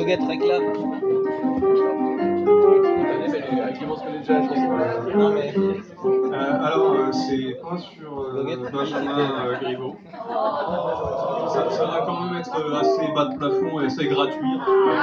Goguette réclame. Non mais. C'est pas sur Benjamin Griveaux. Ça va quand même être assez bas de plafond et assez gratuit.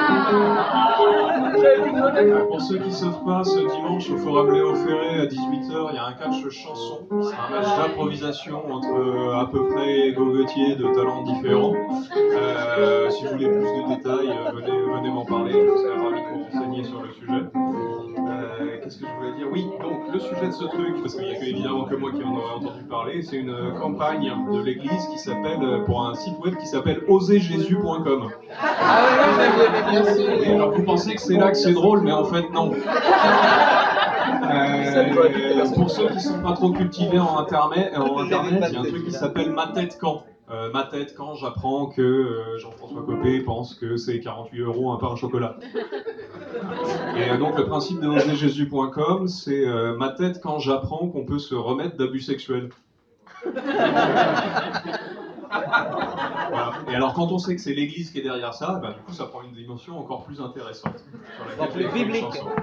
Pour ceux qui ne savent pas, ce dimanche au Forum Léo Ferré à 18h, il y a un catch chanson. C'est un match d'improvisation entre à peu près gogotiers de talents différents. Si vous voulez plus de détails, venez m'en parler. Je serai ravi de vous renseigner sur le sujet. Qu'est-ce que je voulais dire? Oui, donc le sujet de ce truc, parce qu'il n'y a évidemment que moi qui en aurais entendu parler, c'est une campagne de l'Église qui s'appelle, pour un site web qui s'appelle oserjésus.com. Ah oui, merci. Oui, alors vous pensez que c'est là que c'est drôle, mais en fait non. Pour ceux qui ne sont pas trop cultivés en internet, il y a un truc qui s'appelle Ma tête quand. Ma tête quand j'apprends que Jean-François Copé pense que c'est 48 € un pain au chocolat. Et donc le principe de oserjésus.com, c'est ma tête quand j'apprends qu'on peut se remettre d'abus sexuels. Voilà. Et alors quand on sait que c'est l'Église qui est derrière ça, bah, du coup ça prend une dimension encore plus intéressante. Sur Donc le biblique.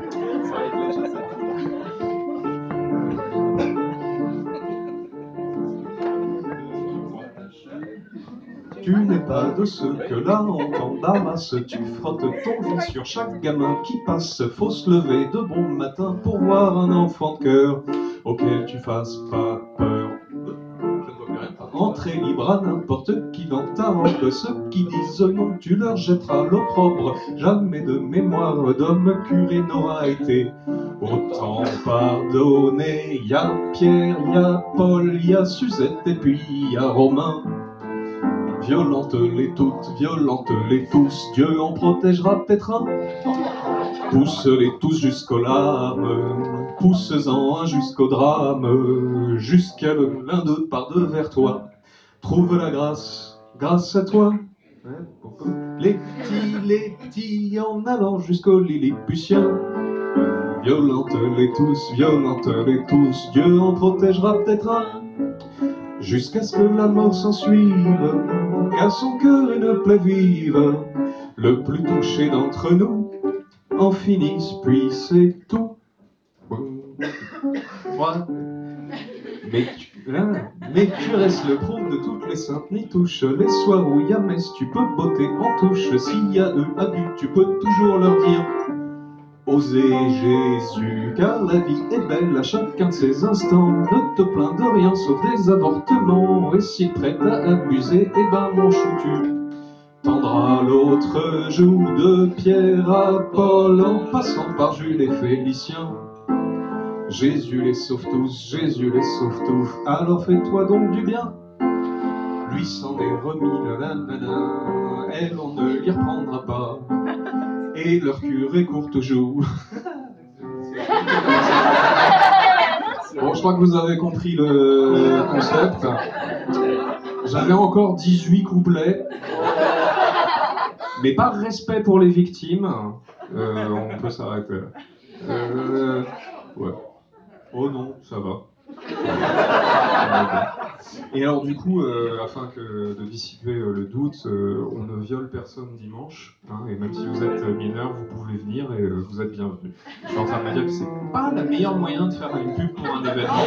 Tu n'es pas de ceux que là on t'en amasse, tu frottes ton vie sur chaque gamin qui passe. Faut se lever de bon matin pour voir un enfant de cœur auquel tu fasses pas peur. Entrée libre à n'importe qui dans ta robe. Ceux qui disent non, tu leur jetteras l'opprobre. Jamais de mémoire d'homme curé n'aura été autant pardonné. Y a Pierre, y a Paul, y a Suzette et puis y a Romain. Violente-les toutes, violente-les tous, Dieu en protégera peut-être un. Pousse-les tous jusqu'aux larmes, pousse-en un jusqu'au drame, jusqu'à l'un d'eux par deux vers toi. Trouve la grâce, grâce à toi. Les petits, en allant jusqu'aux Lilliputiens. Violente-les tous, Dieu en protégera peut-être un. Jusqu'à ce que la mort s'en suive, qu'à son cœur une plaie vive, le plus touché d'entre nous en finisse, puis c'est tout. Mais tu restes le prouve de toutes les saintes nitouches. Les soirs où y a messe, tu peux botter en touche. S'il y a eu abus, tu peux toujours leur dire osez Jésus, car la vie est belle à chacun de ses instants. Ne te plains de rien sauf des avortements. Et si prête à abuser, eh ben mon chou tu tendras l'autre joue de Pierre à Paul en passant par Jules et Félicien. Jésus les sauve tous, Jésus les sauve tous, alors fais-toi donc du bien. Lui s'en est remis, nanana, elle on ne l'y reprendra pas. Et leur curé court toujours. Bon, je crois que vous avez compris le concept. J'avais encore 18 couplets. Mais par respect pour les victimes, on peut s'arrêter là. Ouais. Oh non, ça va. Et alors du coup, afin de dissiper le doute, on ne viole personne dimanche, hein, et même si vous êtes mineur, vous pouvez venir et vous êtes bienvenus. Je suis en train de me dire que c'est pas le meilleur moyen de faire une pub pour un événement.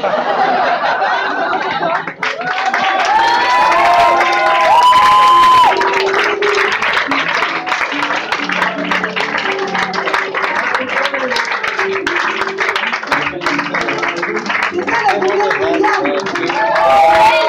C'est ça la meilleure.